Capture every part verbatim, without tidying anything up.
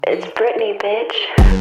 It's Britney, bitch.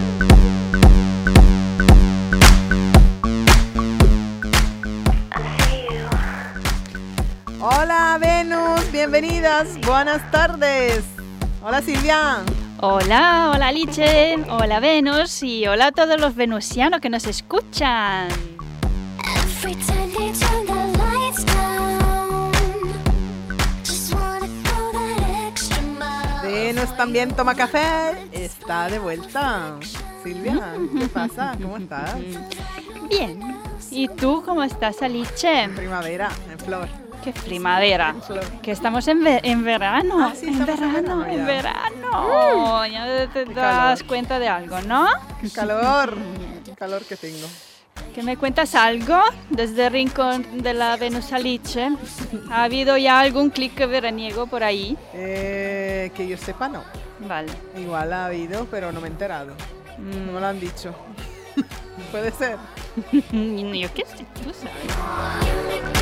I see you. Hola Venus, bienvenidas, buenas tardes. Hola Silvia. Hola, hola Liche, hola Venus y hola a todos los venusianos que nos escuchan. Every time they turn the lights down, just wanna go that extra mile. Venus también toma café, está de vuelta. Silvia, ¿qué pasa? ¿Cómo estás? Bien. ¿Y tú cómo estás, Alice? En primavera, en flor. ¡Qué primavera! En flor. Que estamos en, ve- en verano. Ah, sí, en estamos en verano, verano en ya. verano. Ya te Qué das calor. cuenta de algo, ¿no? Qué calor, qué calor que tengo. ¿Que me cuentas algo desde el rincón de la Venus Alice? ¿Ha habido ya algún clic veraniego por ahí? Eh, que yo sepa, no. Vale. Igual ha habido, pero no me he enterado. Mm, No me lo han dicho. Puede ser. yo qué sé, tú sabes.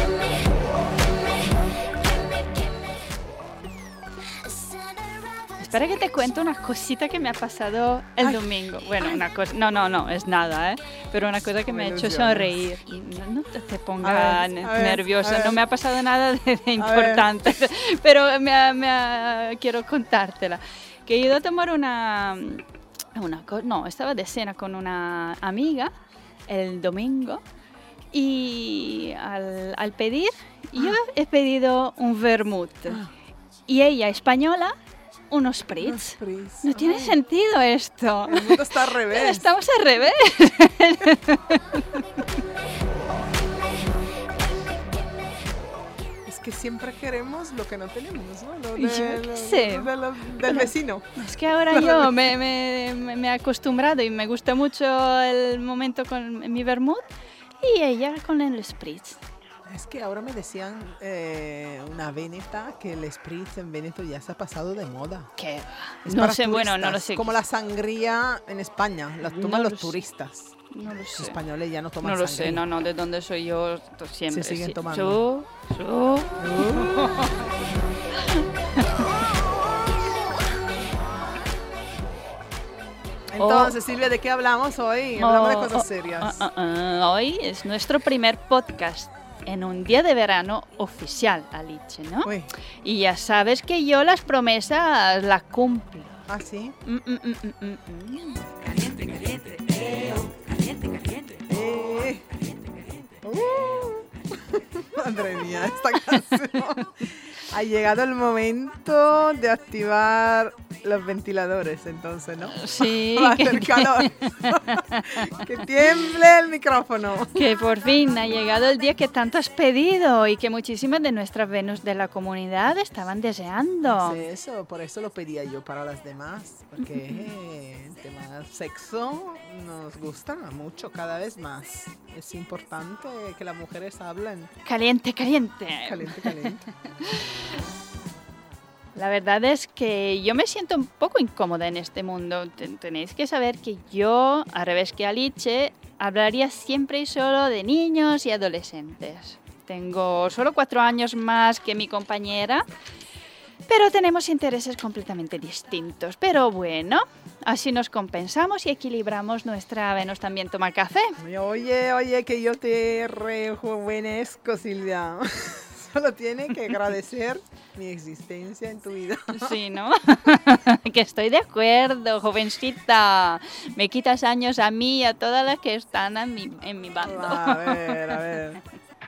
Espera que te cuento una cosita que me ha pasado el Ay, domingo. Bueno, una cosa, no, no, no, es nada, ¿eh? Pero una cosa que me, Me ha hecho ilusionas. sonreír. No, no te, te A pongas ver, a ver, nerviosa, a ver. no me ha pasado nada de, de importante, pero me ha- me ha- quiero contártela. Que he ido a tomar una, una, co- no, estaba de cena con una amiga el domingo y al, al pedir, yo he pedido un vermut y ella, española, unos spritz. Spritz. No tiene Ay, sentido esto. El mundo está al revés. Estamos al revés. Es que siempre queremos lo que no tenemos, ¿no? Lo Yo de- qué lo- sé. de lo- del vecino. Es que ahora yo me, me, me- me he acostumbrado y me gusta mucho el momento con mi vermut y ella con el spritz. Es que ahora me decían eh, una veneta que el spritz en Veneto ya se ha pasado de moda. Que Es no para sé, bueno, no lo turistas, sé. Como la sangría en España, la toman No lo los sé. turistas. No lo Los sé. españoles ya no toman No lo sangría. sé, no, no, de dónde soy yo to- siempre. Se siguen sí. tomando. Yo, yo. Entonces, Silvia, ¿de qué hablamos hoy? Hablamos de Oh, cosas oh, serias. ah, ah, ah, hoy es nuestro primer podcast en un día de verano oficial, Alice, ¿no? Uy, Y ya sabes que yo las promesas las cumplo. ¿ah, sí? Mm, mm, mm, mm, mm, mm. Eh. Uh. Madre mía, esta canción. Ha llegado el momento de activar los ventiladores, entonces, ¿no? Sí, Va a que, hacer calor. Que tiemble el micrófono. que por fin ha llegado el día que tanto has pedido y que muchísimas de nuestras Venus de la comunidad estaban deseando. Sí, eso, por eso lo pedía yo para las demás, porque eh, el tema sexo nos gusta mucho, cada vez más. Es importante que las mujeres hablen. Caliente, caliente. Caliente, caliente. La verdad es que yo me siento un poco incómoda en este mundo. Ten- Tenéis que saber que yo, al revés que Alice, hablaría siempre y solo de niños y adolescentes. Tengo solo cuatro años más que mi compañera, pero tenemos intereses completamente distintos. Pero bueno, así nos compensamos y equilibramos nuestra Venus también toma café. Oye, oye, que yo te rejuvenezco, Silvia. Solo tiene que agradecer mi existencia en tu vida. Sí, ¿no? Que estoy de acuerdo, jovencita. Me quitas años a mí y a todas las que están en mi, en mi bando. A ver, a ver.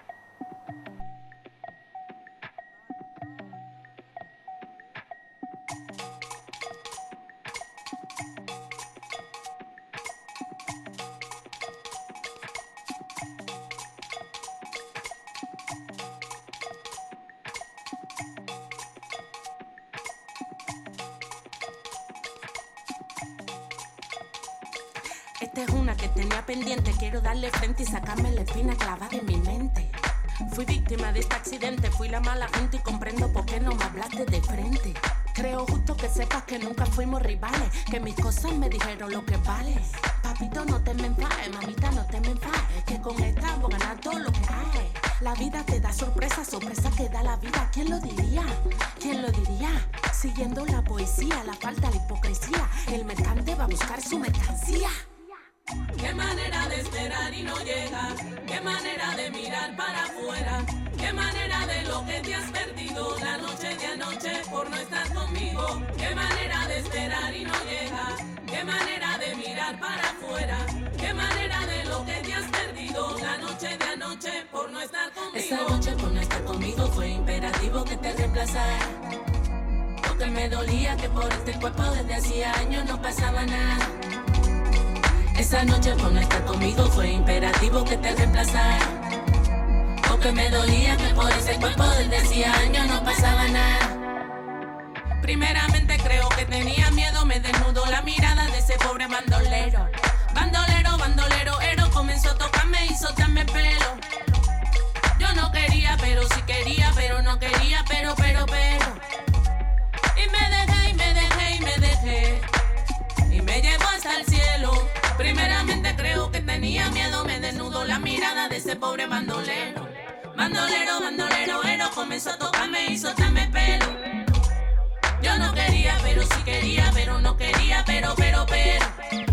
Esta es una que tenía pendiente, quiero darle frente y sacarme la espina clavada en mi mente. Fui víctima de este accidente, fui la mala gente y comprendo por qué no me hablaste de frente. Creo justo que sepas que nunca fuimos rivales, que mis cosas me dijeron lo que vale. Papito, no te me enfades, mamita, no te me enfades, que con esta voy a ganar todo lo que hay. La vida te da sorpresa, sorpresa que da la vida. ¿Quién lo diría? ¿Quién lo diría? Siguiendo la poesía, la falta, la hipocresía, el mercante va a buscar su mercancía. Qué manera de esperar y no llega, qué manera de mirar para afuera, qué manera de lo que te has perdido la noche de anoche por no estar conmigo. Qué manera de esperar y no llega, qué manera de mirar para afuera, qué manera de lo que te has perdido la noche de anoche por no estar conmigo. Esa noche por no estar conmigo fue imperativo que te reemplazara, porque me dolía que por este cuerpo desde hacía años no pasaba nada. Esa noche por no estar conmigo fue imperativo que te reemplazara, porque me dolía que por ese cuerpo desde hacía años no pasaba nada. Primeramente creo que tenía miedo, me desnudó la mirada de ese pobre bandolero. Bandolero, bandolero, ero, comenzó a tocarme y soltarme el pelo. Yo no quería, pero sí quería, pero no quería, pero, pero, pero. Y me dejé, y me dejé, y me dejé, y me llevó hasta el cielo. Primeramente creo que tenía miedo, me desnudó la mirada de ese pobre bandolero. Bandolero, bandolero, ero, comenzó a tocarme y soltarme el pelo. Yo no quería, pero sí quería, pero no quería, pero, pero, pero.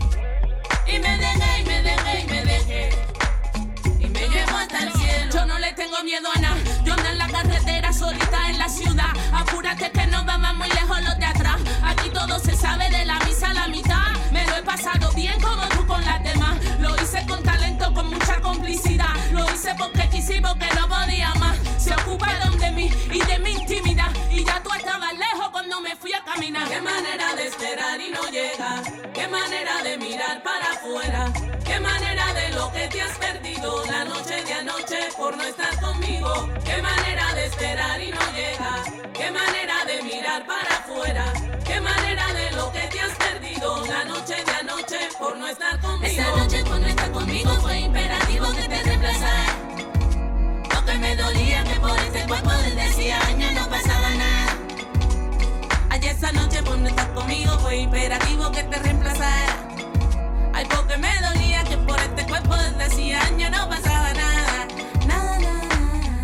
Y me dejé, y me dejé, y me dejé, y me llevó hasta el cielo. Yo no le tengo miedo a nada, yo ando en la carretera solita en la ciudad. Apúrate que no vamos muy lejos los de atrás. Aquí todo se sabe de la misa a la mitad. Me lo he pasado bien como tú con las demás. Lo hice con talento, con mucha complicidad. Lo hice porque quise y porque no podía más. Se ocuparon de mí y de mi intimidad, y ya tú estabas lejos cuando me fui a caminar. Qué manera de esperar y no llega, qué manera de mirar para afuera, qué manera de lo que te has perdido la noche de anoche por no estar conmigo. Qué manera de esperar y no llega, qué manera de mirar para afuera, qué manera de lo que te has perdido la noche de anoche por no estar conmigo. Esa noche por no estar conmigo fue imperativo que te reemplazara, porque me dolía que por este cuerpo desde hacía años no pasaba nada. Ayer esa noche por no estar conmigo fue imperativo que te reemplazara. Ay, porque me dolía que por este cuerpo desde hacía años no pasaba nada. Nada, nada, nada.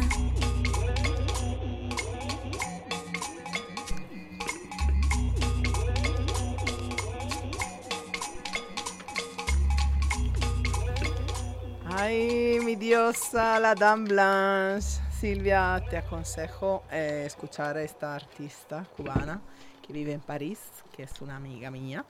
Ay, mi diosa, la Dame Blanche. Silvia, te aconsejo eh, escuchar a esta artista cubana que vive en París, que es una amiga mía,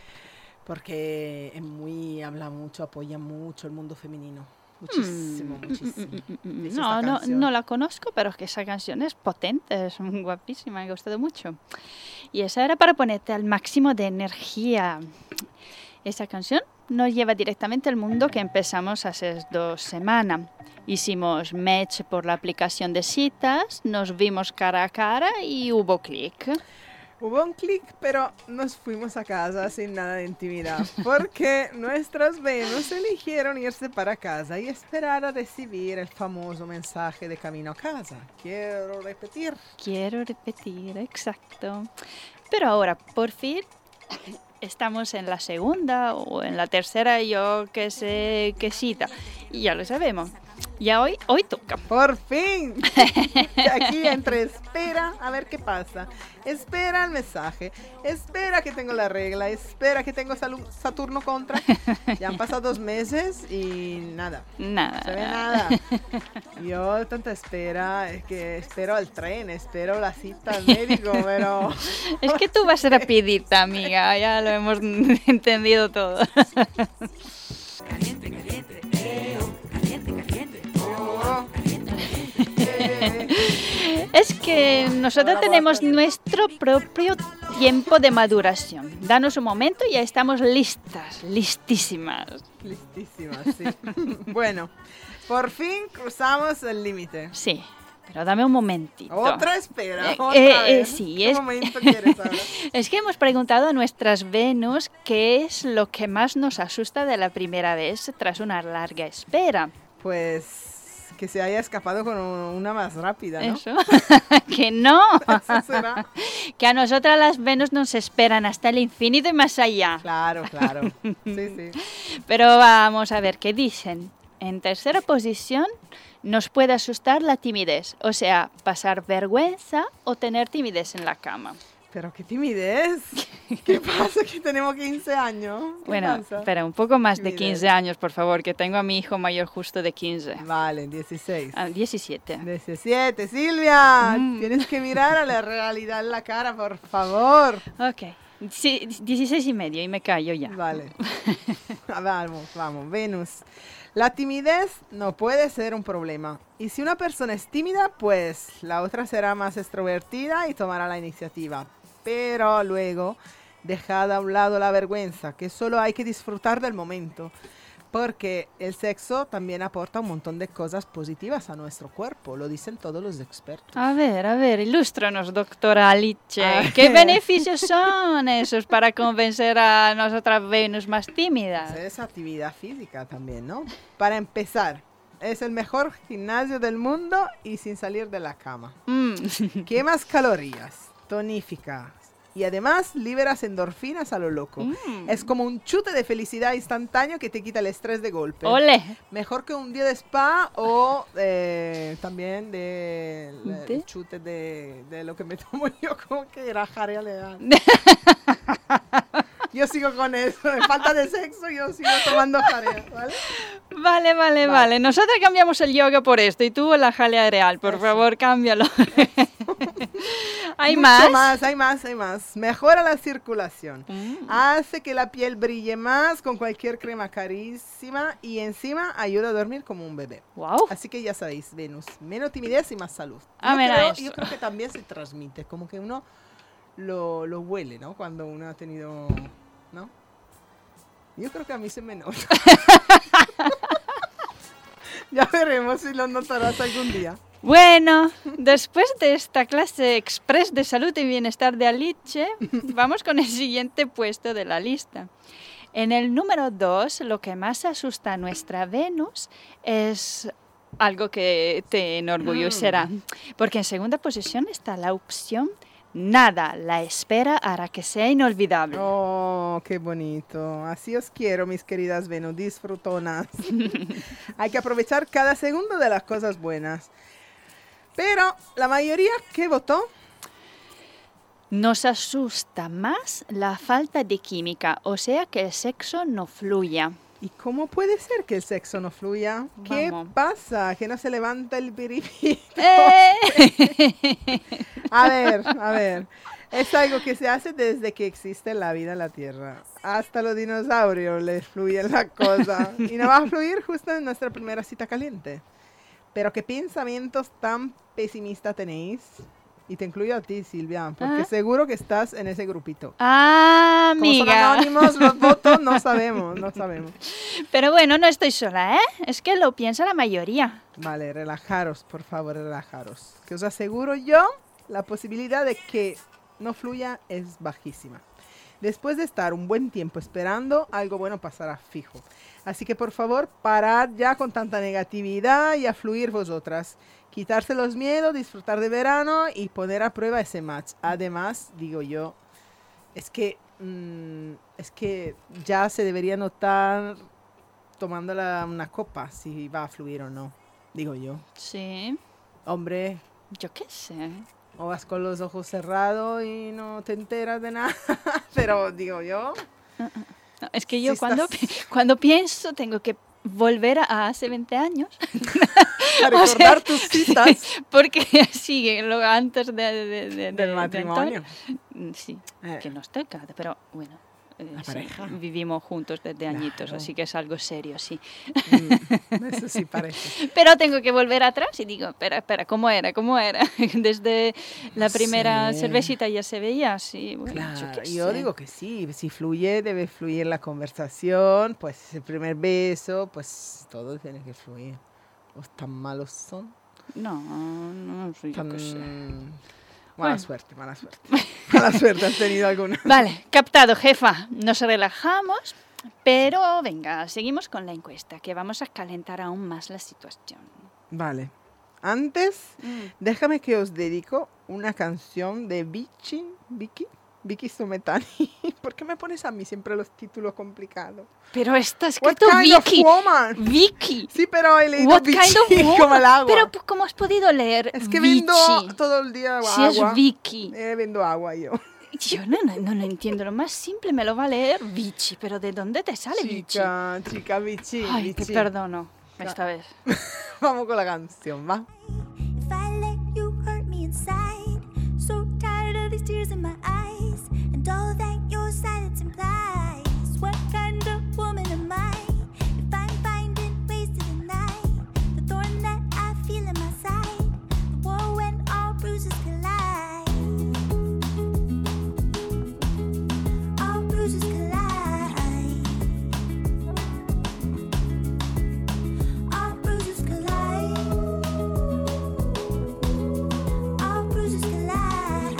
porque es muy, habla mucho, apoya mucho el mundo femenino. Muchísimo, Mm, muchísimo. mm, mm, mm, Hizo No, esta no, canción. no la conozco, pero es que esa canción es potente, es guapísima, me ha gustado mucho. Y esa era para ponerte al máximo de energía. Esa canción nos lleva directamente al mundo que empezamos hace dos semanas. Hicimos match por la aplicación de citas, nos vimos cara a cara y hubo clic. Hubo un clic, pero nos fuimos a casa sin nada de intimidad, porque nuestras Venus eligieron irse para casa y esperar a recibir el famoso mensaje de camino a casa. Quiero repetir. Quiero repetir, exacto. Pero ahora, por fin, estamos en la segunda o en la tercera, yo que sé qué cita. Y ya lo sabemos. Ya hoy, hoy toca. Por fin. Aquí entre espera a ver qué pasa. Espera el mensaje. Espera que tengo la regla. Espera que tengo Salu- Saturno contra. Ya han pasado dos meses y nada. Nada. No se ve nada. Yo tanta espera, es que espero al tren, espero la cita al médico, pero... Es que tú vas rapidita, amiga. Ya lo hemos entendido todo. Caliente, caliente, eh, oh, caliente, caliente, oh, caliente, caliente, eh. Es que nosotros tenemos nuestro propio tiempo de maduración. Danos un momento y ya estamos listas, listísimas. Listísima, sí. Bueno, por fin cruzamos el límite. Sí, pero dame un momentito. Otra espera, Eh, otra eh, eh, vez. sí, ¿Qué es- momento quieres ahora? Es que hemos preguntado a nuestras Venus qué es lo que más nos asusta de la primera vez tras una larga espera. Pues que se haya escapado con una más rápida, ¿no? Eso, que no, Eso será. que a nosotras las Venus nos esperan hasta el infinito y más allá. Claro, claro. Sí, sí. Pero vamos a ver qué dicen. En tercera posición, nos puede asustar la timidez, o sea, pasar vergüenza o tener timidez en la cama. Pero qué timidez. ¿Qué pasa? Que tenemos quince años. ¿Qué Bueno, pasa? espera, un poco más de Timidez. quince años, por favor, que tengo a mi hijo mayor justo de quince. Vale, dieciséis. Ah, diecisiete. diecisiete, Silvia. Mm. Tienes que mirar a la realidad en la cara, por favor. Ok. Sí, dieciséis y medio y me callo ya. Vale. Vamos, vamos, Venus. La timidez no puede ser un problema. Y si una persona es tímida, pues la otra será más extrovertida y tomará la iniciativa. Pero luego, dejad a un lado la vergüenza, que solo hay que disfrutar del momento. Porque el sexo también aporta un montón de cosas positivas a nuestro cuerpo, lo dicen todos los expertos. A ver, a ver, ilústranos, doctora Alice. A ¿Qué ver. beneficios son esos para convencer a nosotras Venus más tímidas? Es actividad física también, ¿no? Para empezar, es el mejor gimnasio del mundo y sin salir de la cama. Mm. Quemas calorías, tonificas y además liberas endorfinas a lo loco. Mm. Es como un chute de felicidad instantáneo que te quita el estrés de golpe. Ole. Mejor que un día de spa o eh, también de, de- ¿De? el chute de, de lo que me tomo yo, como que era jarea legal. Yo sigo con eso, de falta de sexo yo sigo tomando jarea, ¿vale? Vale, vale, vale. Nosotros cambiamos el yoga por esto y tú la jalea real. Por Eso. favor, cámbialo. ¿Hay Mucho más? más, hay más, hay más. Mejora la circulación. Mm. Hace que la piel brille más con cualquier crema carísima y encima ayuda a dormir como un bebé. Wow. Así que ya sabéis, Venus, menos timidez y más salud. Ah, yo, mira creo, eso. yo creo que también se transmite, como que uno lo, lo huele, ¿no? Cuando uno ha tenido, ¿no? Yo creo que a mí se me nota. Ya veremos si lo notarás algún día. Bueno, después de esta clase express de salud y bienestar de Alice, vamos con el siguiente puesto de la lista. En el número dos, lo que más asusta a nuestra Venus es algo que te enorgullecerá, porque en segunda posición está la opción nada, la espera hará que sea inolvidable. Oh, qué bonito. Así os quiero, mis queridas Venus, disfrutonas. Hay que aprovechar cada segundo de las cosas buenas. Pero la mayoría que votó, Nos asusta más la falta de química, o sea que el sexo no fluya. ¿y cómo puede ser que el sexo no fluya? ¿Qué Vamos. pasa? Que no se levanta el piripito. ¡Eh! A ver, a ver. Es algo que se hace desde que existe la vida en la Tierra. Hasta los dinosaurios les fluye la cosa. Y no va a fluir justo en nuestra primera cita caliente. Pero ¿qué pensamientos tan pesimistas tenéis? Y te incluyo a ti, Silvia, porque Ah. seguro que estás en ese grupito. Ah, Como son amiga. anónimos los votos, no sabemos, no sabemos. Pero bueno, no estoy sola, ¿eh? Es que lo piensa la mayoría. Vale, relajaros, por favor, relajaros. Que os aseguro yo, la posibilidad de que no fluya es bajísima. Después de estar un buen tiempo esperando, algo bueno pasará fijo. Así que por favor, parad ya con tanta negatividad y a fluir vosotras. Quitarse los miedos, disfrutar de verano y poner a prueba ese match. Además, digo yo, es que, mm, es que ya se debería notar tomando la- una copa si va a fluir o no. Digo yo. Sí, Hombre, yo qué sé. o vas con los ojos cerrados y no te enteras de nada. Pero digo yo, No, es que yo Si cuando, estás- pi- cuando pienso tengo que volver a hace veinte años. a O recordar sea, tus citas Porque sigue lo antes de, de- de- de- del de matrimonio. Antonio. Mm, Sí, Eh. que no estoy casada, pero bueno. eh, La sí, pareja. vivimos juntos desde añitos, Claro. así que es algo serio, sí. Mm, eso sí parece. Pero tengo que volver atrás y digo, espera, espera, ¿cómo era? ¿Cómo era? Desde la primera Sí. cervecita ya se veía así. Bueno, yo Claro, qué yo sé. digo que sí, si fluye, debe fluir la conversación, pues el primer beso, pues todo tiene que fluir. ¿O tan malos son? No, no, yo Tan... qué sé. Mala Bueno. suerte, mala suerte. Mala suerte, has tenido alguna. Vale, captado, jefa. Nos relajamos, pero venga, seguimos con la encuesta, que vamos a calentar aún más la situación. Vale. Antes, déjame que os dedico una canción de Vicky, Vicky, Vicky Sumetani. ¿Por qué me pones a mí siempre los títulos complicados? Pero está What escrito kind of Vicky. woman? Vicky. Sí, pero he leído What Vichy kind of woman? como el agua. Pero pues, ¿cómo has podido leer es que Vichy? vendo todo el día Si agua. es Vicky. Eh, vendo agua yo. Yo no, no, no lo entiendo. Lo más simple me lo va a leer Vichy. Pero ¿de dónde te sale Vichy? Chica, chica, Vichy. Ay, te Vichy. perdono esta vez. Vamos con la canción, ¿va? If I let you hurt me inside, so tired of these tears in my eyes, and all that your silence implies. What kind of woman am I? If I'm finding ways to deny the thorn that I feel in my side, the war when all bruises collide. All bruises collide. All bruises collide. All bruises collide.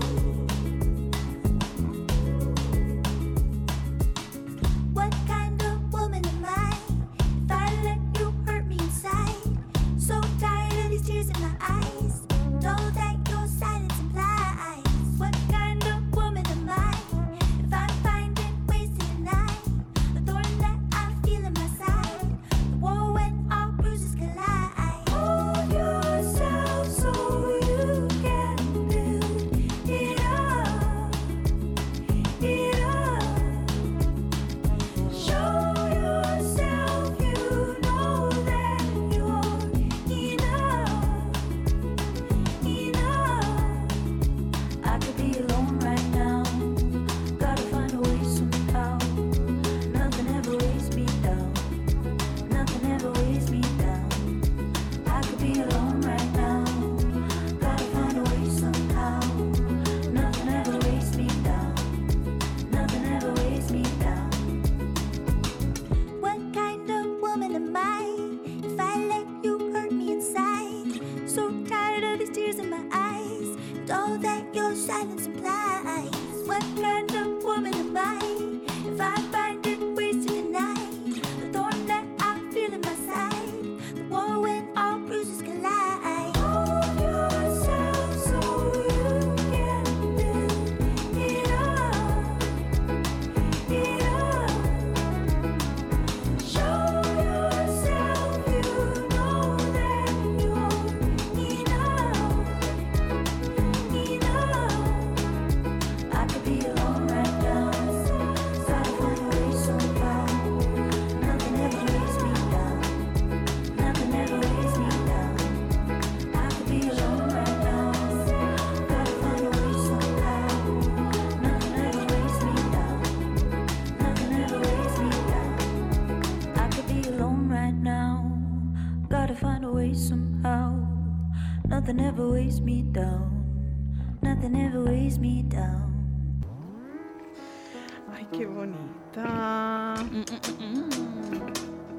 What kind of woman am I? If I let you hurt me inside, so tired of these tears in my eyes, know that your silence implies. What kind of woman am I? If I'm finding ways to deny the thorn that I feel in my side, the war when all bruises collide. Hold yourself so you can build it up, it up. Show yourself you know that you're enough, enough. I could be alone right now. Gotta find a way somehow. Nothing ever weighs me down. Nothing ever weighs me down. I could be alone right now. Gotta find a way somehow. Nothing ever weighs me down. Nothing ever weighs me down. What kind of woman am I? If I let you hurt me inside, so tired of these tears in my eyes, and all that your silence implies. What kind of woman am I? If I find it ways to deny the thorn that I feel in my side, the war when all bruises collide. Hold yourself so you can build it up, it up. Show yourself you know that you're enough, enough. I could be alone right now. Gotta find a way somehow. Nothing ever weighs me down. Nothing ever weighs me down. I could be alone right now. Gotta find a way somehow. Nothing ever weighs me down. Nothing ever weighs me down. I could be alone right now. Gotta find a way somehow. Nothing ever weighs me down. Nothing ever weighs me down. Ay, qué bonita. Mm, mm, mm.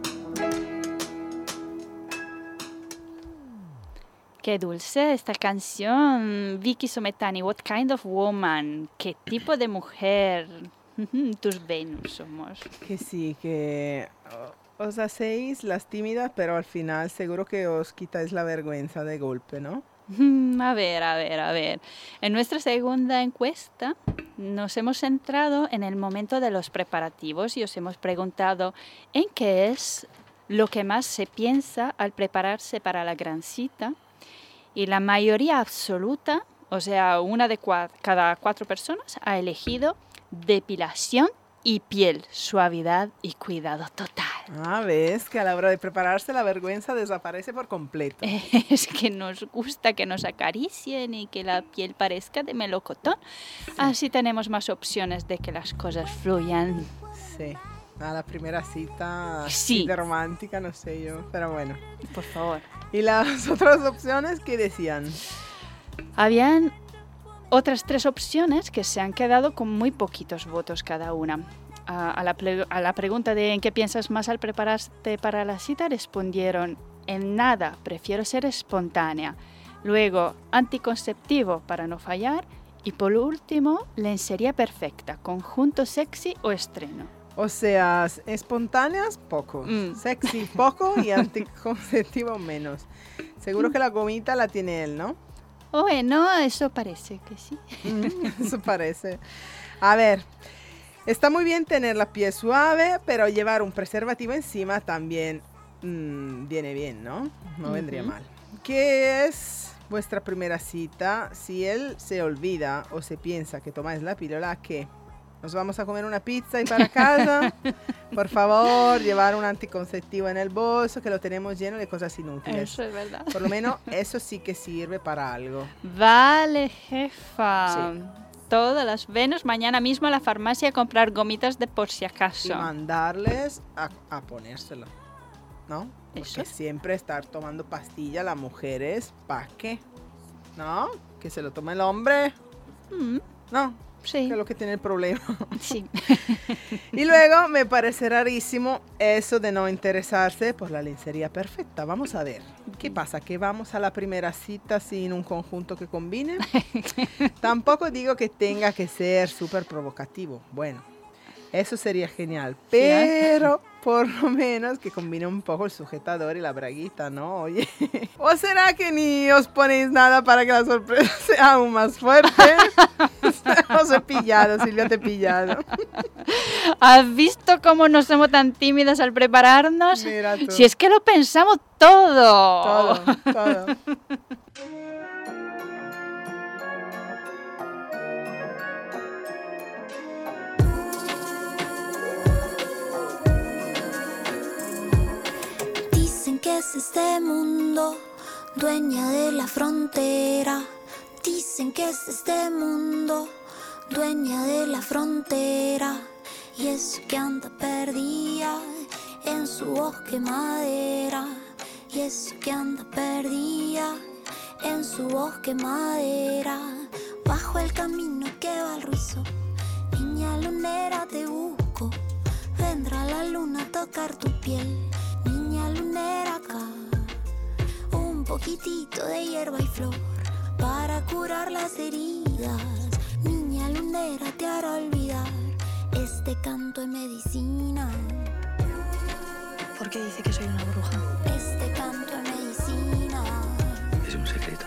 Qué dulce esta canción. Vicky Sumetani, What kind of woman? ¿Qué tipo de mujer? Tus Venus somos. Que sí, que o- os hacéis las tímidas, pero al final seguro que os quitáis la vergüenza de golpe, ¿no? Mm, A ver, a ver, a ver. En nuestra segunda encuesta nos hemos centrado en el momento de los preparativos y os hemos preguntado en qué es lo que más se piensa al prepararse para la gran cita. Y la mayoría absoluta, o sea, una de cua- cada cuatro personas, ha elegido depilación y piel, suavidad y cuidado total. Ah, ves que a la hora de prepararse la vergüenza desaparece por completo. Es que nos gusta que nos acaricien y que la piel parezca de melocotón. Así tenemos más opciones de que las cosas fluyan. Sí, a la primera cita Sí. así de romántica, no sé yo, pero bueno. Por favor. ¿Y las otras opciones qué decían? Habían otras tres opciones que se han quedado con muy poquitos votos cada una. A, a la, ple- a la pregunta de ¿en qué piensas más al prepararte para la cita? Respondieron en nada, prefiero ser espontánea. Luego, anticonceptivo para no fallar. Y por último, lencería perfecta, conjunto sexy o estreno. O sea, espontáneas, poco. Mm. Sexy, poco y anticonceptivo, menos. Seguro que la gomita la tiene él, ¿no? Bueno, eso parece que sí. Mm, eso parece. A ver, está muy bien tener la piel suave, pero llevar un preservativo encima también mm, viene bien, ¿no? No vendría Ujú. mal. ¿Qué es vuestra primera cita? Si él se olvida o se piensa que tomáis la píldora, ¿qué? ¿Nos vamos a comer una pizza y para casa? Por favor, llevar un anticonceptivo en el bolso, que lo tenemos lleno de cosas inútiles. Eso es verdad. Por lo menos eso sí que sirve para algo. Vale, jefa. Sí. Todas las Venus mañana mismo a la farmacia a comprar gomitas de por si Y acaso. mandarles a, a ponérselo, ¿no? Porque Eso. siempre estar tomando pastilla las mujeres, ¿para qué? ¿No? Que se lo tome el hombre, Mm, no, sí, que es lo que tiene el problema. sí. Y luego me parece rarísimo eso de no interesarse por la lencería perfecta. Vamos a ver, ¿qué pasa? ¿Que vamos a la primera cita sin un conjunto que combine? Tampoco digo que tenga que ser súper provocativo. Bueno, eso sería genial. Pero por lo menos que combine un poco el sujetador y la braguita, ¿no? Oye. ¿O será que ni os ponéis nada para que la sorpresa sea aún más fuerte? Os he pillado, Silvia, te he pillado. ¿Has visto cómo no somos tan tímidas al prepararnos? Mira tú. Si es que lo pensamos todo. Todo, todo. Dicen que es este mundo, dueña de la frontera. Dicen que es este mundo, dueña de la frontera. Y es que anda perdida en su bosque madera. Y es que anda perdida en su bosque madera. Bajo el camino que va al ruizo, niña lunera te busco. Vendrá la luna a tocar tu piel, niña lunera acá. Un poquitito de hierba y flor para curar las heridas. Niña lunera te hará olvidar. Este canto es medicina. ¿Por qué dice que soy una bruja? Este canto es medicina. Es un secreto.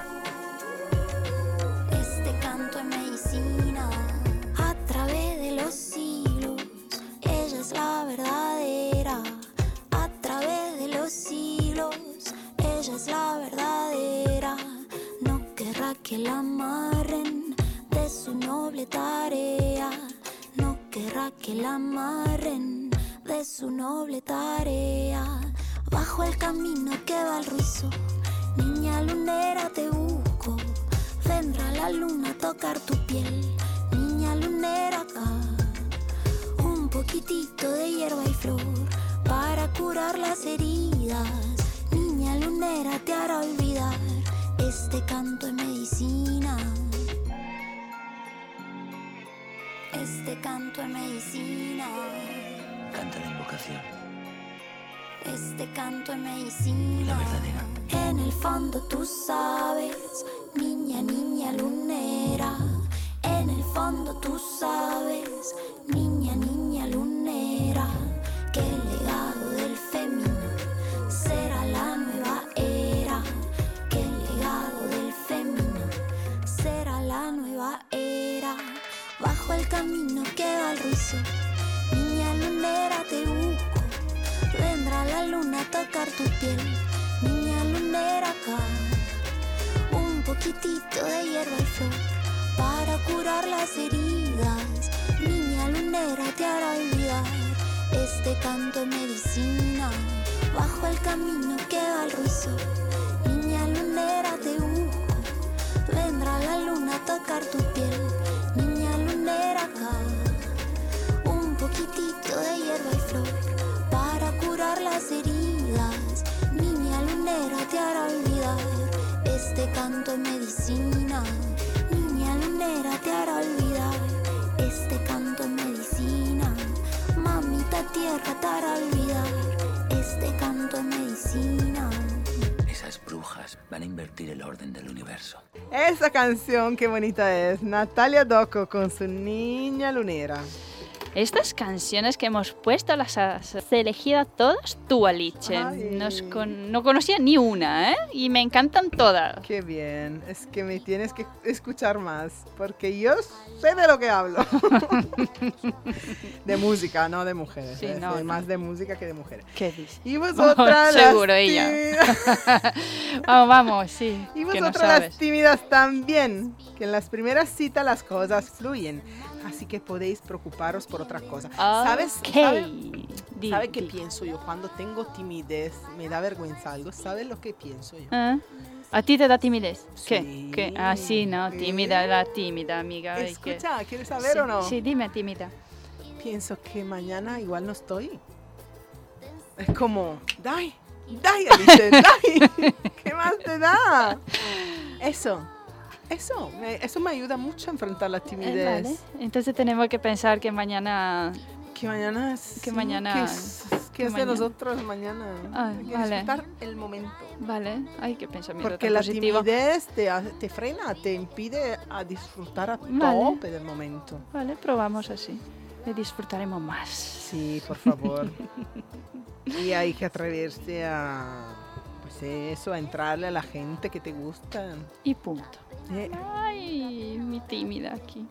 Este canto es medicina. A través de los siglos, ella es la verdadera. A través de los siglos, ella es la verdadera. No querrá que la amarren de su noble tarea. No querrá que la amarren de su noble tarea. Bajo el camino que va al ruizo, niña lunera te busco. Vendrá la luna a tocar tu piel, niña lunera acá. Un poquitito de hierba y flor para curar las heridas. Niña lunera te hará olvidar. Este canto es medicina. Este canto es medicina. Canta la invocación. Este canto es medicina. La verdadera. En el fondo tú sabes, niña, niña lunera. En el fondo tú sabes, niña, niña lunera, que el legado del femenino será la nueva era. Que el legado del femenino será la nueva era. Bajo el camino que va al ruizo, niña lunera te busco. Vendrá la luna a tocar tu piel, niña lunera acá. Un poquitito de hierba y flor para curar las heridas. Niña lunera te hará olvidar. Este canto es medicina. Bajo el camino que va al ruizo, niña lunera te busco. Vendrá la luna a tocar tu piel, niña lunera acá. Un poquitito de hierba y flor para curar las heridas. Niña lunera te hará olvidar. Este canto es medicina. Niña lunera te hará olvidar. Este canto es medicina. Mamita tierra te hará olvidar. Este canto es medicina. Esas brujas van a invertir el orden del universo. Esa canción, qué bonita es. Natalia Doco con su Niña Lunera. Estas canciones que hemos puesto las has elegido todas tú, Alice. Ay. Nos con- no conocía ni una, ¿eh? Y me encantan todas. Qué bien, es que me tienes que escuchar más, porque yo sé de lo que hablo. De música, no de mujeres. Sí, eh, no, sé no. más de música que de mujeres. ¿Qué dices? Y vosotras, Seguro, las ella. tímidas- Vamos, vamos, sí. y que no vosotras las sabes. tímidas también, que en las primeras citas las cosas fluyen, así que podéis preocuparos por otra cosa. ¿Sabes? Ok. ¿Sabe, Di, sabe qué di. pienso yo? Cuando tengo timidez, me da vergüenza algo, ¿sabes lo que pienso yo? ¿Ah? ¿A ti te da timidez? ¿Qué? Sí. ¿Qué? Ah, sí, no, tímida, la tímida, amiga. ay, que- Escucha, ¿quieres saber sí, o no? Sí, dime, tímida. Pienso que mañana igual no estoy. Es como, dai, dai, Alice, dai. ¿Qué más te da? Eso, eso, me, eso me ayuda mucho a enfrentar la Eh, timidez. vale. Entonces tenemos que pensar que mañana... Que mañana es... Que sí, mañana- ¿Qué es, qué que es de mañana- nosotros mañana? Ah, Hay que vale. disfrutar el momento. Vale, ay, qué pensamiento Porque tan la positivo. timidez te, hace- te frena, te impide a disfrutar a Vale. tope del momento. Vale, probamos así. Y disfrutaremos más. Sí, por favor. Y hay que atreverse a, pues eso, a entrarle a la gente que te gusta. Y punto. Eh, Ay, mi tímida aquí.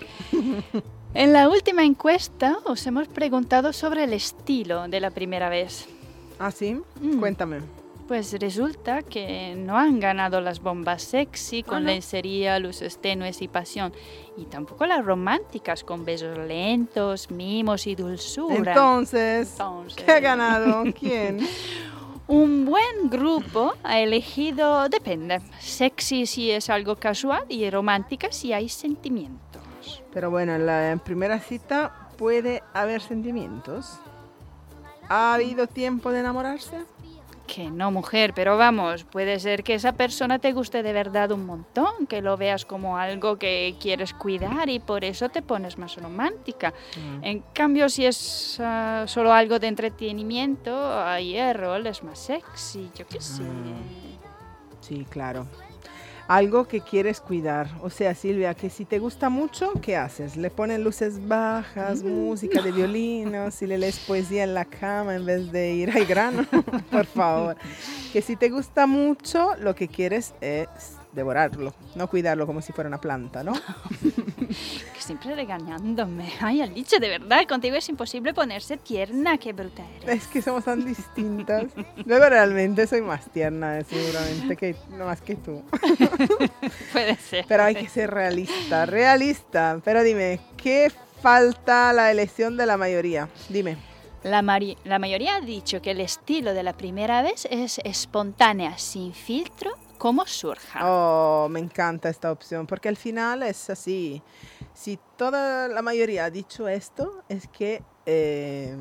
En la última encuesta os hemos preguntado sobre el estilo de la primera vez. ¿Ah, sí? Mm. Cuéntame. Pues resulta que no han ganado las bombas sexy con Ah, ¿no? lencería, luces tenues y pasión. Y tampoco las románticas con besos lentos, mimos y dulzura. Entonces, Entonces, ¿qué ha ganado? ¿Quién? un buen grupo ha elegido, depende, sexy si es algo casual y romántica si hay sentimientos. Pero bueno, en la primera cita puede haber sentimientos. ¿Ha habido tiempo de enamorarse? Que no, mujer, pero vamos, puede ser que esa persona te guste de verdad un montón, que lo veas como algo que quieres cuidar y por eso te pones más romántica. En cambio, si es ah, solo algo de entretenimiento, ahí el rol es más sexy, yo qué sé. Sí, claro. Algo que quieres cuidar. O sea, Silvia, que si te gusta mucho, ¿qué haces? Le pones luces bajas, música de violinos y le lees poesía en la cama en vez de ir al grano. Por favor. Que si te gusta mucho, lo que quieres es devorarlo, no cuidarlo como si fuera una planta, ¿no? Que siempre regañándome. Ay, Alice, de verdad, contigo es imposible ponerse tierna, qué bruta eres. Es que somos tan distintas. Luego realmente soy más tierna, seguramente, que no más que tú. Puede ser. Pero hay que ser realista, realista. Pero dime, ¿qué falta a la elección de la mayoría? Dime. La, mari- la mayoría ha dicho que el estilo de la primera vez es espontánea, sin filtro, como surja. Oh, me encanta esta opción, porque al final es así. Si toda la mayoría ha dicho esto, es que eh,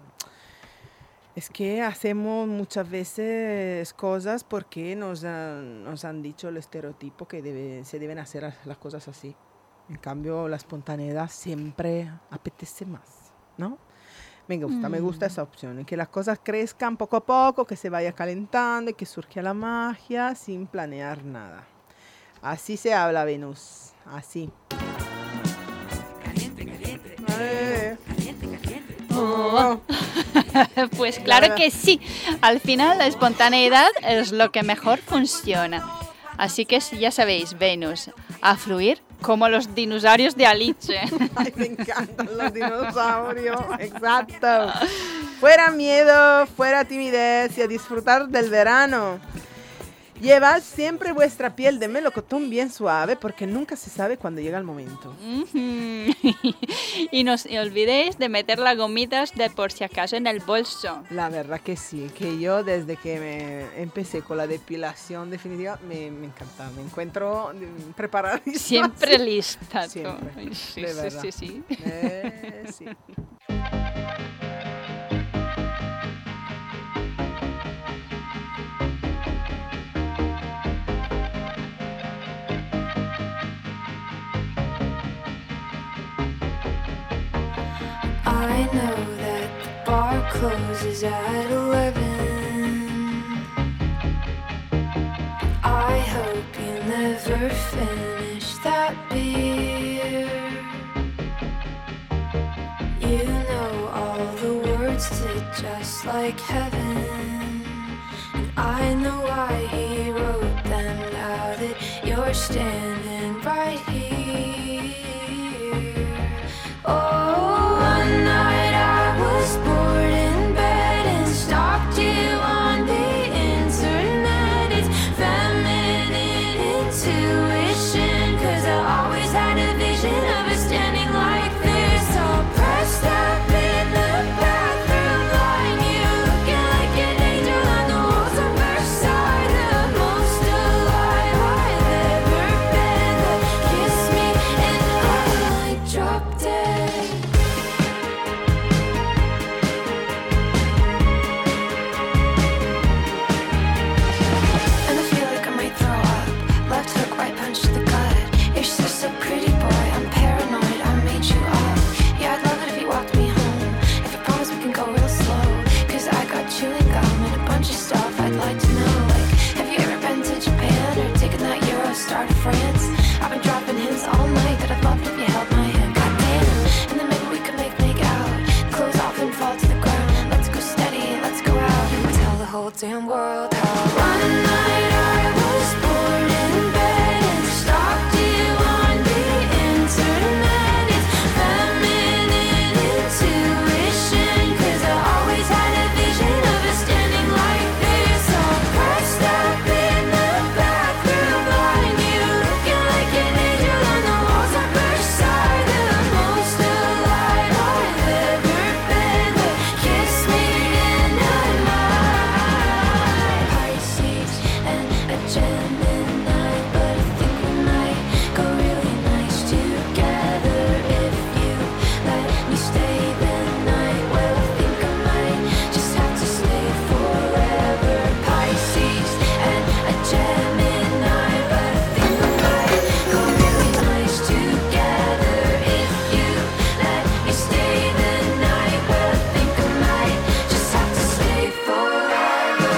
es que hacemos muchas veces cosas porque nos han, nos han dicho el estereotipo que debe, se deben hacer las cosas así. En cambio, la espontaneidad siempre apetece más, ¿no? Me gusta, me gusta esa opción, en que las cosas crezcan poco a poco, que se vaya calentando y que surja la magia sin planear nada. Así se habla, Venus, así. Eh. Oh. Pues claro que sí. Al final la espontaneidad es lo que mejor funciona. Así que sí, ya sabéis, Venus, a fluir como los dinosaurios de Alice. Ay, me encantan los dinosaurios, exacto. Fuera miedo, fuera timidez y a disfrutar del verano. Llevad siempre vuestra piel de melocotón bien suave porque nunca se sabe cuándo llega el momento. Ujú. Y no os olvidéis de meter las gomitas de por si acaso en el bolso. La verdad que sí, que yo desde que me empecé con la depilación definitiva me, me encanta, me encuentro mm, preparadísima. Siempre lista. tú. Siempre, Ay, sí, de sí, verdad. sí, sí. Eh, sí. I know that the bar closes at eleven. I hope you never finish that beer. You wants it just like heaven. And I know why he wrote them now that you're standing right here. Oh, one night I was bored in bed and stalked you on the internet. It's feminine intuition, 'cause I always had a vision of us standing like this, all pressed up in the bathroom line. You looking like an angel on the walls of Versailles, the most alive I've ever been. But kiss me and I might drop dead. And I feel like I might throw up. Left hook, right punch to the gut. You're just a pretty boy, I'm paranoid, I made you up. Yeah, I'd love it if you walked me home. If you promise we can go real slow, 'cause I got chewing gum and a bunch of stuff I'd like to know. Like, have you ever been to Japan or taken that Eurostar to France? I've been dropping hints all night that I'd love it if you held my hand. Goddamn, and then maybe we could make make out. Close off and fall to the ground. Let's go steady, let's go out and tell the whole damn world how one night I was bored in bed and stalked you on the internet. It's feminine intuition, 'cause I always had a vision of us standing like this, all pressed up in the bathroom line. You looking like an angel on the walls of Versailles, the most alive I've ever been. But kiss me and I might. Pisces and a Gemini, but I think we might go really nice together if you let me stay the night. Well, I think I might just have to stay forever. Pisces and a Gemini, but I think we might go really nice together if you let me stay the night. Well, I think I might just have to stay forever.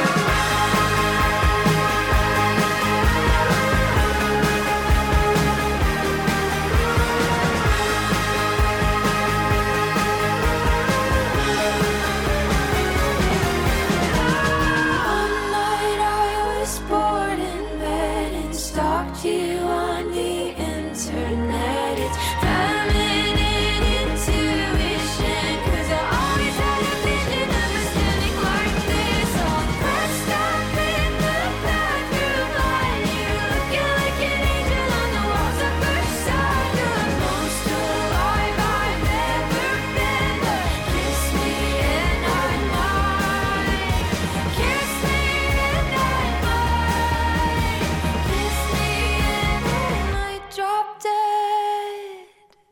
One night I was bored in bed and stalked you on the internet. It's feminine intuition, 'cause I always had a vision of us standing like this, all pressed up in the bathroom line. You looking like an angel on the walls of Versailles, the most alive I've ever been. But kiss me and I might. Kiss me and I might. Kiss me and I might drop dead.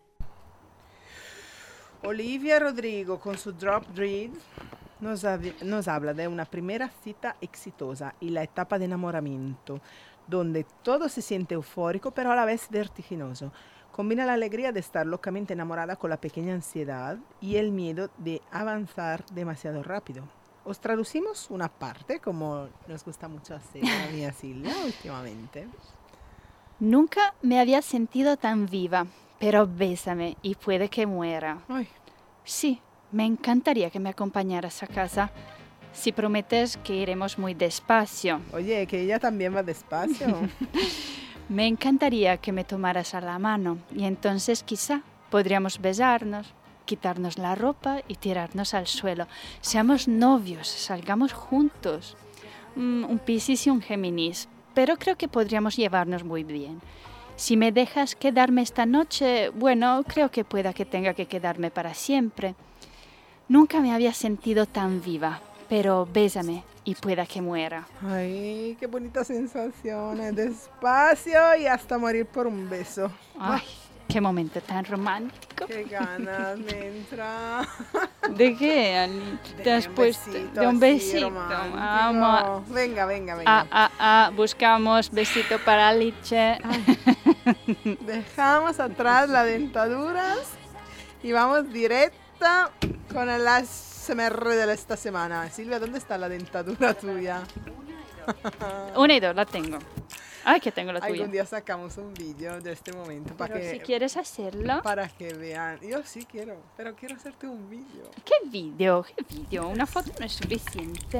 Olivia Rodrigo con su Drop Dead nos, avi- nos habla de una primera cita exitosa y la etapa de enamoramiento, donde todo se siente eufórico pero a la vez vertiginoso. Combina la alegría de estar locamente enamorada con la pequeña ansiedad y el miedo de avanzar demasiado rápido. Os traducimos una parte, como nos gusta mucho hacer a mí y a Silvia últimamente. Nunca me había sentido tan viva, pero bésame y puede que muera. Ay, Sí, me encantaría que me acompañaras a casa. Si prometes que iremos muy despacio. oye, que ella también va despacio. Me encantaría que me tomaras a la mano y entonces quizá podríamos besarnos, quitarnos la ropa y tirarnos al suelo. Seamos novios, salgamos juntos. Mm, un Piscis y un Géminis, pero creo que podríamos llevarnos muy bien. Si me dejas quedarme esta noche, bueno, creo que pueda que tenga que quedarme para siempre. Nunca me había sentido tan viva, pero bésame y pueda que muera. Ay, qué bonita sensación. eh, Despacio y hasta morir por un beso. Ay, qué momento tan romántico. Qué ganas me entra. ¿De qué, Ani? ¿Te has un puesto? besito De un así besito. romántico. Vamos. a- Venga, venga, venga. Ah, ah, ah, buscamos besito para Liche. Dejamos atrás las dentaduras y vamos directa con el A S M R de esta semana. Silvia, ¿dónde está la dentadura tuya? Una y dos, la tengo. Ay, que tengo lo tuyo. Algún día sacamos un vídeo de este momento para Pero que, si quieres hacerlo. para que vean. Yo sí quiero, pero quiero hacerte un vídeo. ¿Qué vídeo? ¿Qué vídeo? Una foto no es suficiente.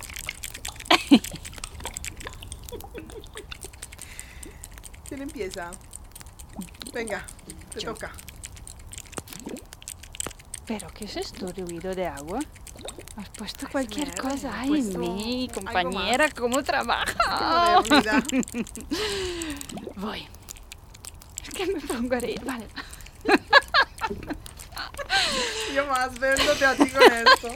¿Quién empieza? Venga, te Yo. toca. ¿Pero qué es esto? ¿Ruido de agua? Has puesto Ay, cualquier mierda, cosa. he Ay, puesto mi algo compañera, ¿cómo Qué trabaja? modernidad. Voy. Es que me pongo a reír. Vale. Yo más viéndote a ti con esto.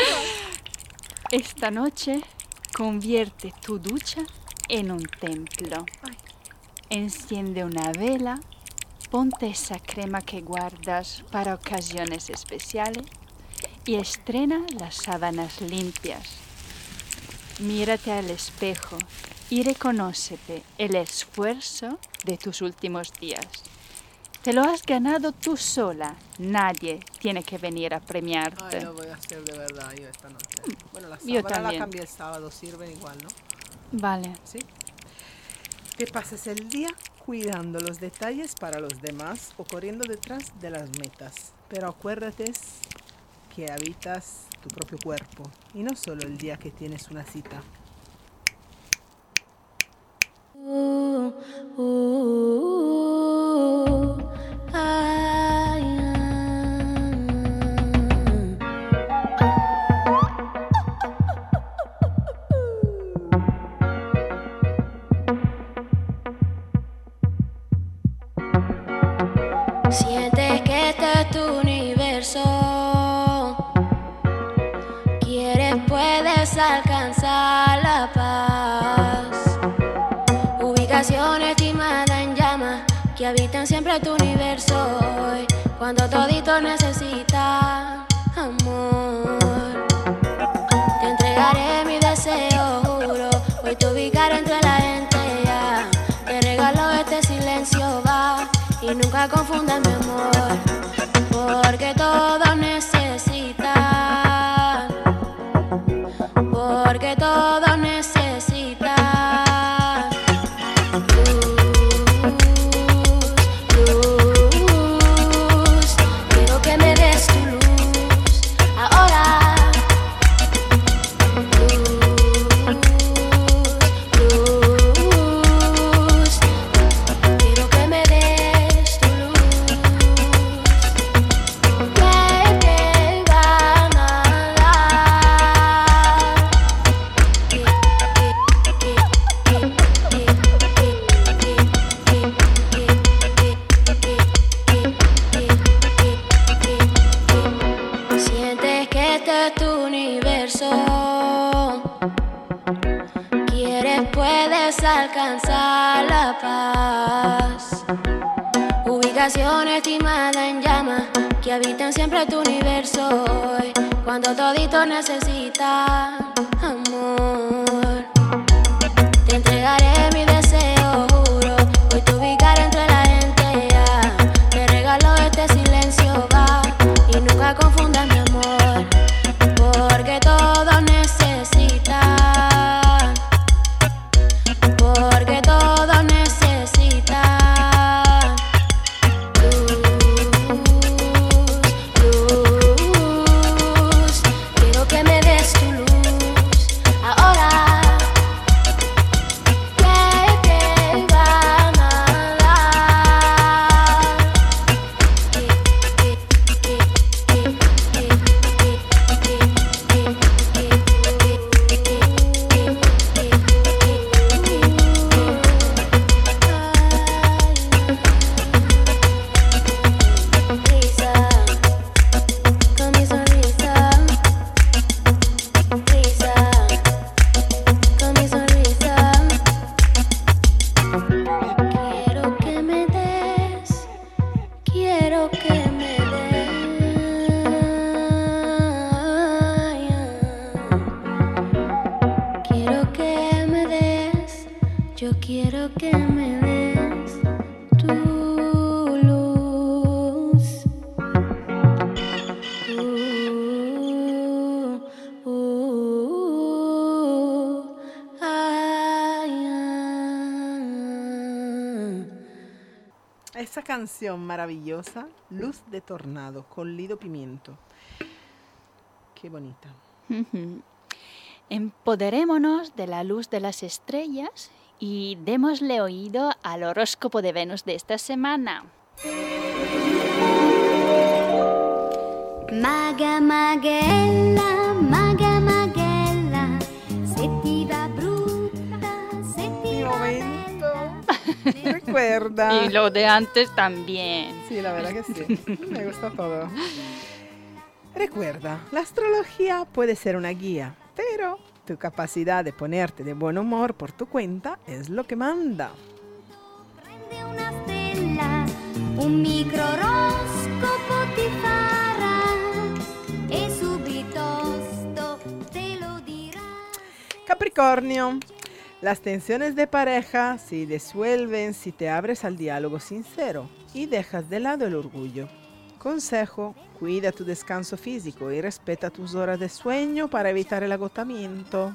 Esta noche convierte tu ducha en un templo. Ay. Enciende una vela, ponte esa crema que guardas para ocasiones especiales y estrena las sábanas limpias. Mírate al espejo y reconócete el esfuerzo de tus últimos días. Te lo has ganado tú sola. Nadie tiene que venir a premiarte. Ay, lo voy a hacer de verdad yo esta noche. Bueno, la Yo sábana la también. cambié el sábado, sirven igual, ¿no? Vale. ¿Sí? Que pases el día cuidando los detalles para los demás o corriendo detrás de las metas. Pero acuérdate que habitas tu propio cuerpo y no solo el día que tienes una cita. Ooh, ooh, ay, ah. Sientes que este es tu universo. Quieres, puedes alcanzar la paz. Ubicación estimada en llamas que habitan siempre tu universo. Y cuando todito necesita amor, te entregaré mi deseo, juro. Hoy te ubicaré entre la gente ya. Te regalo este silencio, va. Y nunca confundas mi amor, porque todos necesitan, porque todos necesitan luz, luz. Quiero que me des tu luz ahora. Luz, luz. Quiero que me des tu luz. Que te van a dar. Sientes que este es tu universo. Quieres, puedes alcanzar la paz. Ubicación estimada en llamas que habitan siempre tu universo. Y cuando todito necesita amor, te entregaré mi deseo, juro. Hoy te ubicaré entre la gente ya. Te regalo este silencio, va. Y nunca confundas mi amor, porque todos necesitan, porque todos necesitan luz, luz. Quiero que me des tu luz ahora. Que te van a Risa, con mi sonrisa. Risa, con mi sonrisa. Quiero que me des, quiero que me des. Quiero que me des, yo quiero que me des tu luz. Uh, uh, ay, ay. a esa canción maravillosa, Luz de Tornado, con Lido Pimiento. Qué bonita. Ujú. Empoderémonos de la luz de las estrellas y démosle oído al horóscopo de Venus de esta semana. Maga Maghella, Maga Maghella, se ti va brutta, se ti Mi va momento. bella. Recuerda. Y lo de antes también. Sí, la verdad que sí. Me gusta todo. Recuerda, la astrología puede ser una guía, pero tu capacidad de ponerte de buen humor por tu cuenta es lo que manda. Prende una stella, un microoroscopo ti farà e subito sto te lo dirà. Capricornio, las tensiones de pareja se disuelven si te abres al diálogo sincero y dejas de lado el orgullo. Consejo, cuida tu descanso físico y respeta tus horas de sueño para evitar el agotamiento.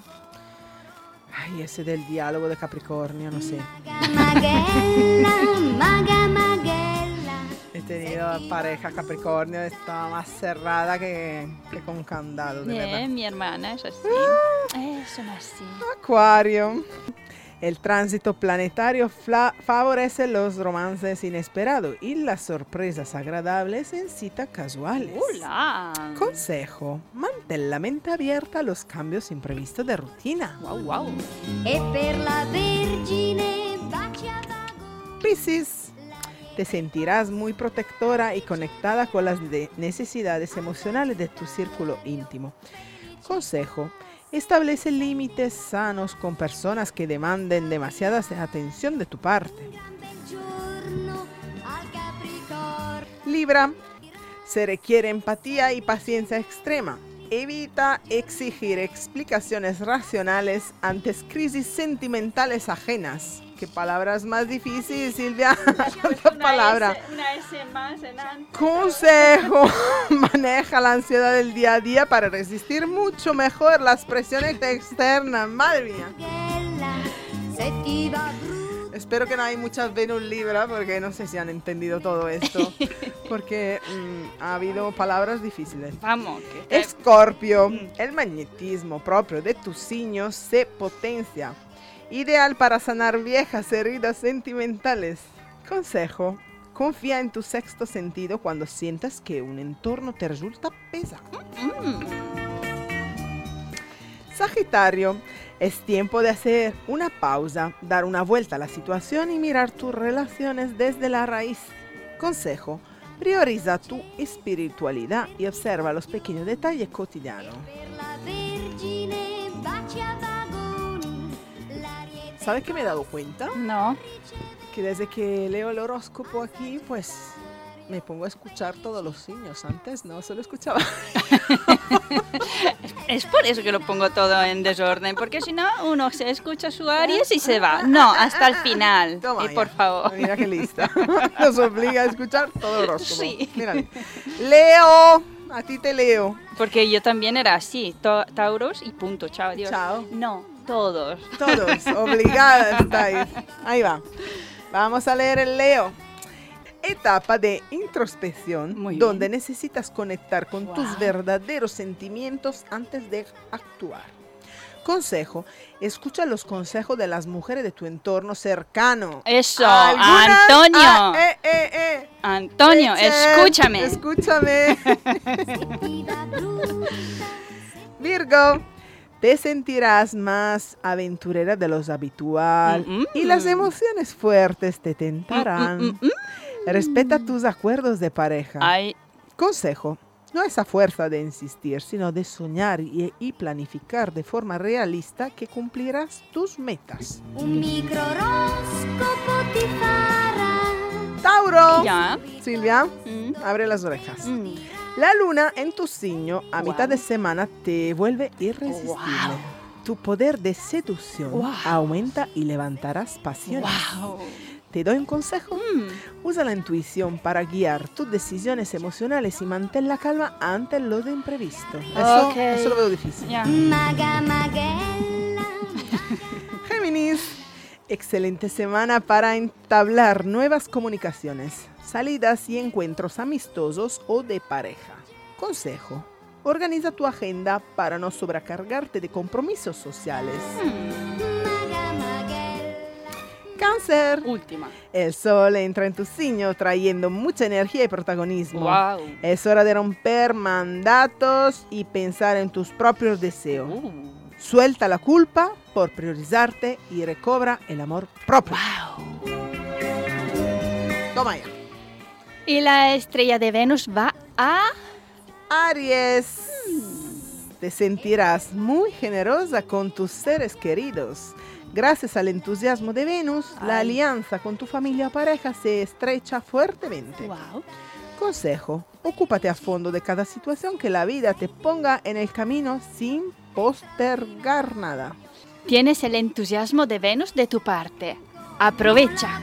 Ay, ese del diálogo de Capricornio, no sé. Maga Maghella, Maga Maghella. He tenido pareja Capricornio, está más cerrada que, que con candado, de Bien, verdad. mi hermana es así. Son así. Acuario. El tránsito planetario fla- favorece los romances inesperados y las sorpresas agradables en citas casuales. ¡Hola! Consejo, mantén la mente abierta a los cambios imprevistos de rutina. ¡Wow, wow! E per la Vergine bacia vago. Piscis, te sentirás muy protectora y conectada con las de- necesidades emocionales de tu círculo íntimo. Consejo, establece límites sanos con personas que demanden demasiada atención de tu parte. Del giorno al Capricorno. Libra, se requiere empatía y paciencia extrema. Evita exigir explicaciones racionales ante crisis sentimentales ajenas. ¿Qué palabras más difíciles, Silvia? ¿Cuánta palabra? Una S más en antes. Consejo, maneja la ansiedad del día a día para resistir mucho mejor las presiones externas. Madre mía. Maghella, se ti va brutta. Espero que no hay muchas Venus Libra porque no sé si han entendido todo esto. Porque mm, ha habido palabras difíciles. Vamos, que te- Escorpio, el magnetismo propio de tu signo se potencia. Ideal para sanar viejas heridas sentimentales. Consejo, confía en tu sexto sentido cuando sientas que un entorno te resulta pesado. Sagitario, es tiempo de hacer una pausa, dar una vuelta a la situación y mirar tus relaciones desde la raíz. Consejo, prioriza tu espiritualidad y observa los pequeños detalles cotidianos. Per la Vergine bacia vagoni. L'Ariete ¿Sabes qué me he dado cuenta? No. Que desde que leo el horóscopo aquí, pues me pongo a escuchar todos los signos. Antes no, solo escuchaba. Es por eso que lo pongo todo en desorden, porque si no, uno se escucha su Aries y se va. No, hasta el final. Toma y ya. por favor. Mira qué lista. Nos obliga a escuchar todo el horóscopo. Sí. Mírale. Leo, a ti te leo. Porque yo también era así, to- Tauros y punto, chao, adiós. Chao. No, todos. Todos, obligadas estáis. Ahí va. Vamos a leer el Leo. Etapa de introspección, Muy donde bien. necesitas conectar con Wow. tus verdaderos sentimientos antes de actuar. Consejo, escucha los consejos de las mujeres de tu entorno cercano. Eso, Algunas- Antonio. Ah, eh, eh, eh. Antonio, Leche, escúchame. Escúchame. se ti va brutta. Virgo, te sentirás más aventurera de lo habitual Mm, mm. y las emociones fuertes te tentarán. Mm, mm, mm, Respeta tus acuerdos de pareja. Ay, Consejo, no es a fuerza de insistir, sino de soñar y, y planificar de forma realista que cumplirás tus metas. Un microoroscopo ti farà. Tauro. ya. Silvia, Mm, abre las orejas. mm. La luna en tu signo a Wow. mitad de semana te vuelve irresistible. Wow. Tu poder de seducción Wow. aumenta y levantarás pasiones. Wow. Te doy un consejo. Mm. Usa la intuición para guiar tus decisiones emocionales y mantén la calma ante lo de imprevisto. Eso, Ok. eso lo veo difícil. Ya. Maga Maghella. Géminis, Excelente semana para entablar nuevas comunicaciones, salidas y encuentros amistosos o de pareja. Consejo: organiza tu agenda para no sobrecargarte de compromisos sociales. Cáncer. Última. El sol entra en tu signo trayendo mucha energía y protagonismo. Wow. Es hora de romper mandatos y pensar en tus propios deseos. Uh. Suelta la culpa por priorizarte y recobra el amor propio. Wow. Toma ya. Y la estrella de Venus va a... Aries. Te sentirás muy generosa con tus seres queridos. Gracias al entusiasmo de Venus, la Ay. alianza con tu familia o pareja se estrecha fuertemente. Wow. Consejo: ocúpate a fondo de cada situación que la vida te ponga en el camino sin postergar nada. Tienes el entusiasmo de Venus de tu parte. Aprovecha.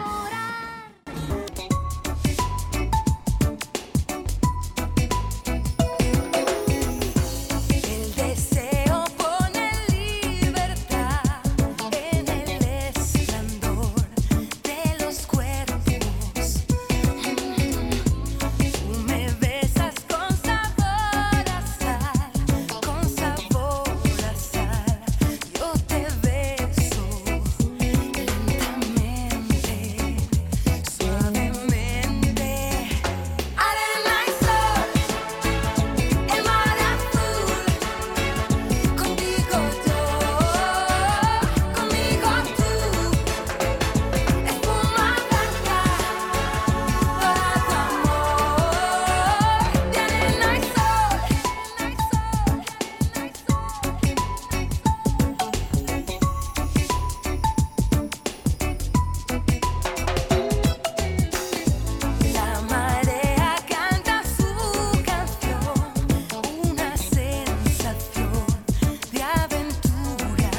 El deseo pone libertad en el esplendor de los cuerpos. Tú me besas con sabor a sal, con sabor a sal. Yo te beso lentamente, suavemente. Arena y sol, el mar azul, contigo yo, conmigo tú, espuma blanca, dorado amor, de arena y sol, la marea canta su canción, una sensación de aventura.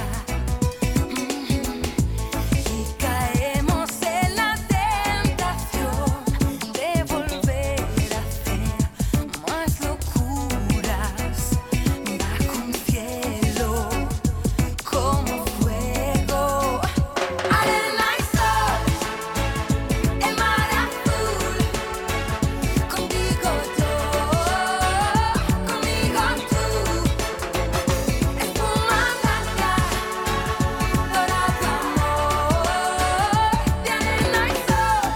Y caemos en la tentación de volver a hacer más locuras bajo un cielo como fuego. Arena y sol, el mar azul, contigo yo, conmigo tú, espuma blanca, dorado amor, de arena y sol.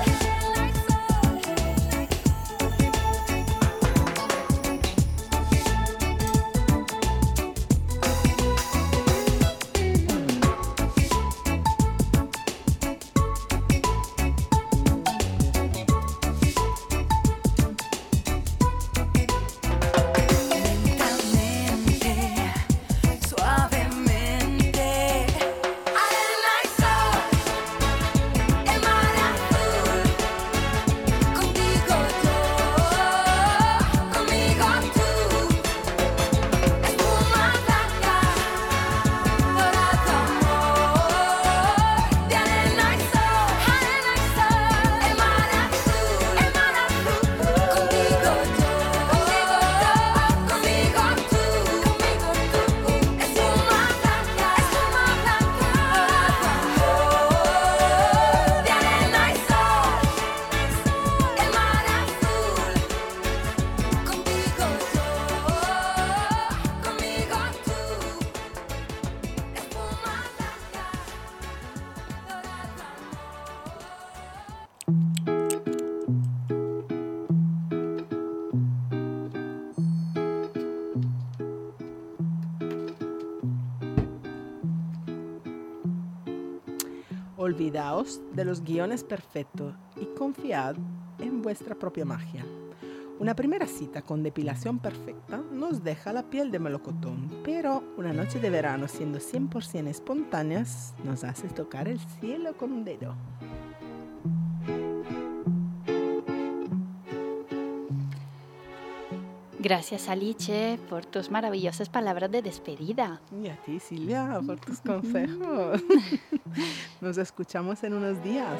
Lentamente, suavemente, arena y sol, el mar azul, contigo yo, conmigo tú, espuma blanca, dorado amor, de arena y sol, arena y sol, el mar azul, el mar azul, contigo yo, contigo yo, conmigo tú, conmigo tú, espuma blanca, espuma blanca, dorado amor, de arena y sol, el mar azul, contigo yo, conmigo tú, espuma blanca, dorado amor. Olvidaos de los guiones perfectos y confiad en vuestra propia magia. Una primera cita con depilación perfecta nos deja la piel de melocotón, pero una noche de verano siendo cien por ciento espontáneas nos hace tocar el cielo con un dedo. Gracias, Alice, por tus maravillosas palabras de despedida. Y a ti, Silvia, por tus consejos. Nos escuchamos en unos días.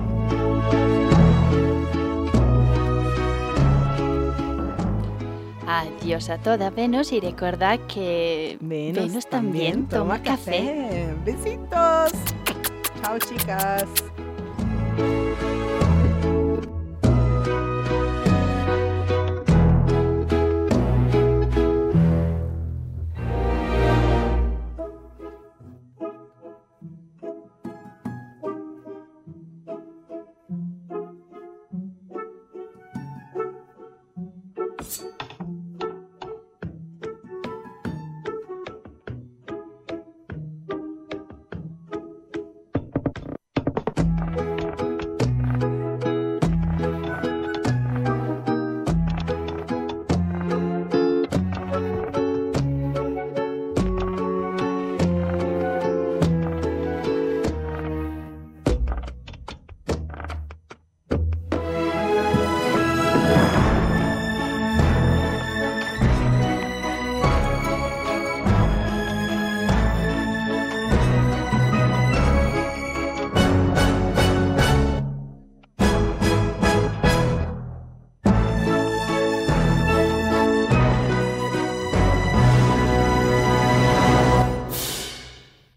Adiós a toda Venus y recuerda que Venus, Venus también toma café. Besitos. Chao, chicas.